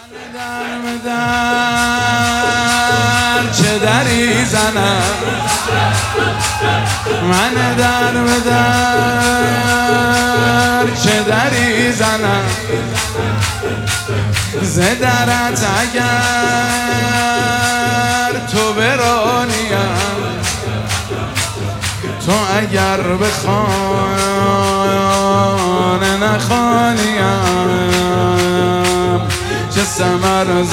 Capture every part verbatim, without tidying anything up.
در به در چه دری زنم، من در به در چه دری زنم، ز درت اگر تو برانیم، تو اگر به خانه نخوانیم، چه ثمر ز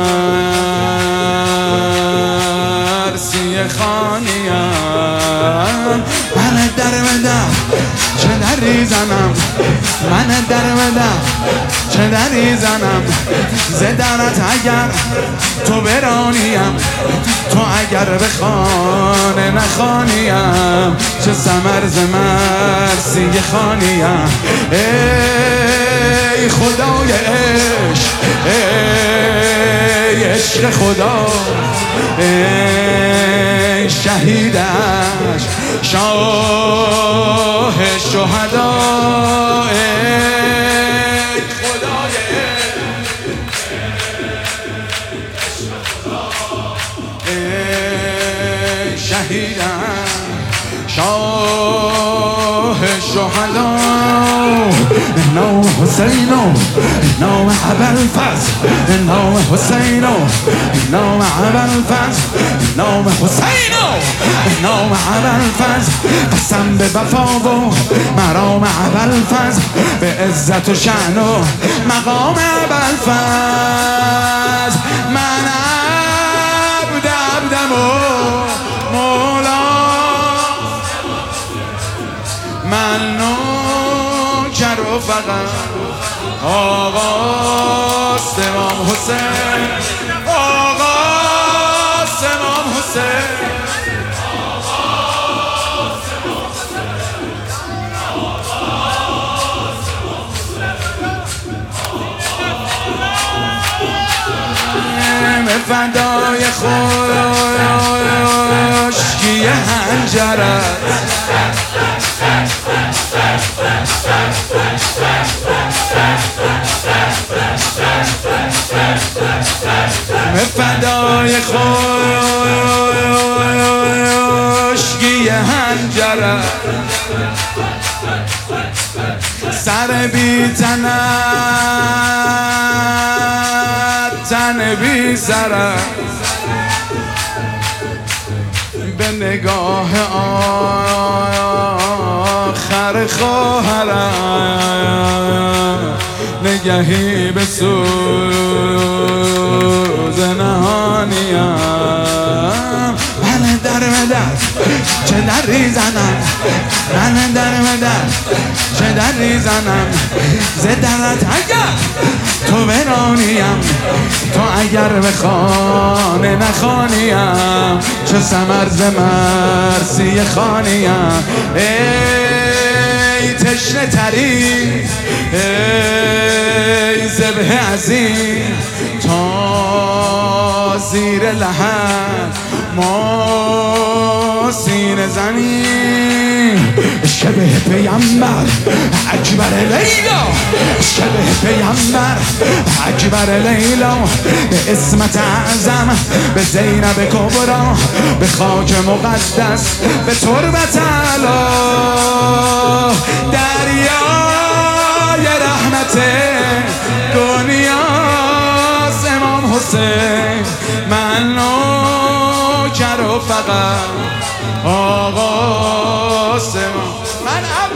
مرسی خوانیم. من در به در چه دری زنم، من در به در چه دری زنم، ز درت اگر تو برانیم، تو اگر به خانه نخوانیم، چه ثمر ز مرسی خوانیم. ای خدای عشق، ای عشق خدا، ای شهیدش شاه شهدا، ای خدای ای شهیدش شاه شهدا. نام حسین، نام ابوالفضل، نام حسین، نام ابوالفضل، نام حسین، نام ابوالفضل. قسم به وفا و مرام ابوالفضل، به عزت و شأن و مقام ابوالفضل. من عبد عبدم و مولا، من نوکر و فقط آقا امام حسین، آقا امام حسین، فدای خشکی حنجرت، فدای خشکی حنجرت، سر بی تنت تن بی سرت، به نگاه آخر خواهرم، نگهی به سوز نهانیم. من در به در چه دری زنم، من در به در چه دری زنم، ز درت اگر تو برانیم، تو اگر به خانه نخوانیم، چه ثمر ز مرسی خوانیم. ای تشنه تری، ای ذبح عظیم، تا زیر لحد ما سینه زنیم. شبه پیامبر اکبر لیلا، شبه پیامبر اکبر لیلا، به عصمت اعظم، به زینب کبرا، به خاک مقدس، به تربت اعلی، دریای رحمت دنیاست امام حسین. من نوکر و فقط آقا امام، من